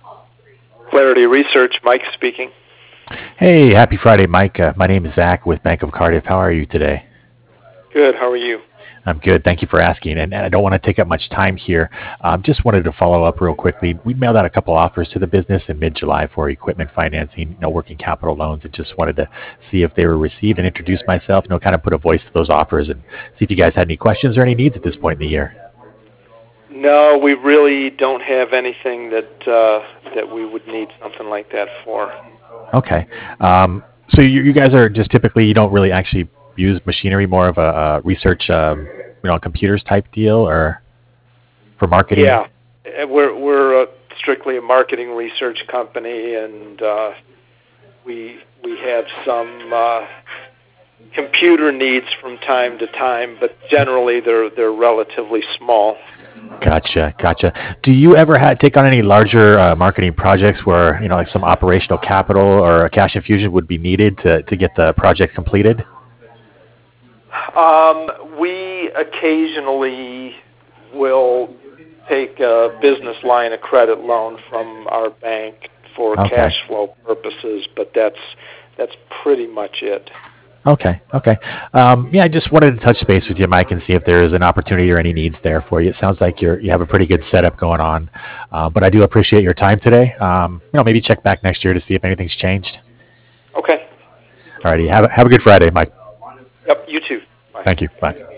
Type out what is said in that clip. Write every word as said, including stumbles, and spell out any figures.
Clarity Research, Mike speaking. Hey, happy Friday, Mike. Uh, my name is Zach with Bank of Cardiff. How are you today? Good, how are you? I'm good. Thank you for asking. And, and I don't want to take up much time here. Um, just wanted to follow up real quickly. We mailed out a couple offers to the business in mid-July for equipment financing, you know, working capital loans, and just wanted to see if they were received and introduce myself, you know, kind of put a voice to those offers and see if you guys had any questions or any needs at this point in the year. No, we really don't have anything that uh, that we would need something like that for. Okay. Um, so you, you guys are just typically, you don't really actually use machinery, more of a, a research, um, you know, computers type deal, or for marketing? Yeah, uh, we're we're uh, strictly a marketing research company, and uh, we we have some uh, computer needs from time to time, but generally they're they're relatively small. Gotcha, gotcha. Do you ever ha take on any larger uh, marketing projects where, you know, like some operational capital or a cash infusion would be needed to, to get the project completed? Um, we occasionally will take a business line of credit loan from our bank for Okay, cash flow purposes, but that's that's pretty much it. okay, okay. Um, yeah, I just wanted to touch base with you, Mike, and see if there is an opportunity or any needs there for you. It sounds like you're you have a pretty good setup going on, uh, but I do appreciate your time today. Um, you know, maybe check back next year to see if anything's changed. Okay. Alrighty, have a, have a good Friday, Mike. Yep. You too. Bye. Thank you. Bye.